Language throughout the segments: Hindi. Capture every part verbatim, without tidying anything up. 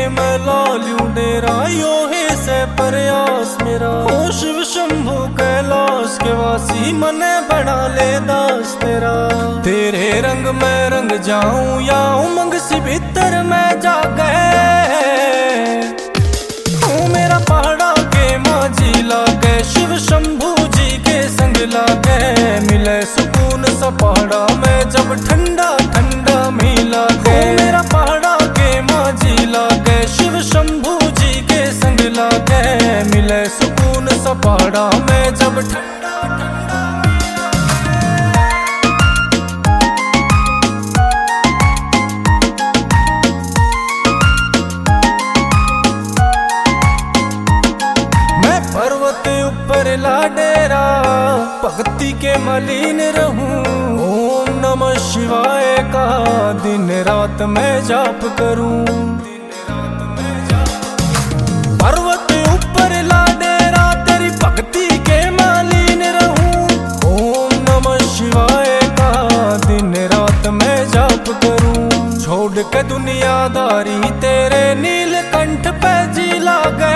मैं ला लूं डेरा, यो ही से प्रयास मेरा। ओ शिव शंभु कैलाश के वासी, मने बना ले दास तेरा। तेरे रंग में रंग जाऊं या उमंग सी भीतर मैं जागे। तू मेरा पहाड़ा के माझी लागे, शिव शंभु जी के संग लागे। मिले सुकून सा पहाड़ा में जब ठंडा ठंडा मिला के। मेरा पहाड़ा के माझी लागे, शिव शंभु जी के संग लागे। मिले सुकून सा पहाड़ा में जब ठंडा ठंडा मैं पर्वत ऊपर ला डेरा, भक्ति के मलिन रहूं। ओम नमः शिवाय का दिन रात मैं जाप करूं। पर्वत ऊपर ला डेरा, तेरी भक्ति के मलिन रहूं। ओम नमः शिवाय का दिन रात मैं जाप करूं। छोड़ के दुनियादारी तेरे नीलकंठ पे जी लागे।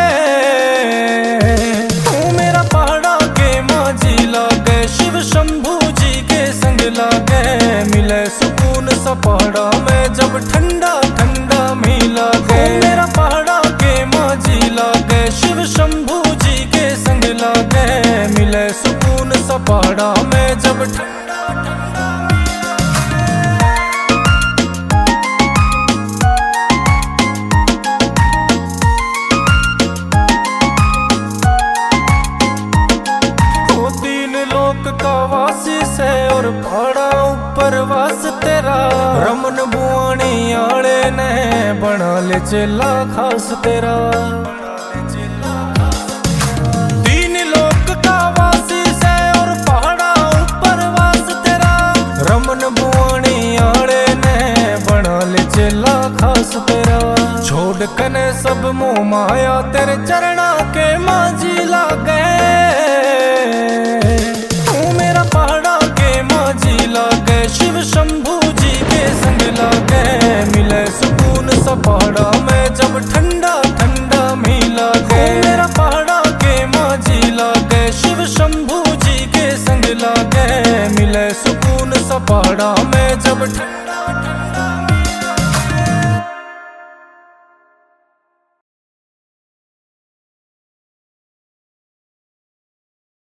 शिव शंभु जी के संग लागे। मिले सुकून सा पहाड़ा में जब ठंडा ठंडा मिला के। मेरा पहाड़ा के माझी लागे, शिव शंभु जी के संग लागे। मिले सुकून सा पहाड़ा में जब ठंडा ठंडा का वासी से और पहाड़ा ऊपर वास तेरा। रमन बुआनी आले ने बना ले चेला खास तेरा। तीन लोक का वासी से और पहाड़ा ऊपर वास तेरा। रमन बुआनी आले ने बना ले चेला खास तेरा। छोड़ कने सब मोह माया, तेरे चरणा के माझी लागे। पहाड़ा के माझी लागे, शिव शंभु जी के संग लागे। मिले सुकून सा पहाड़ा में जब ठंडा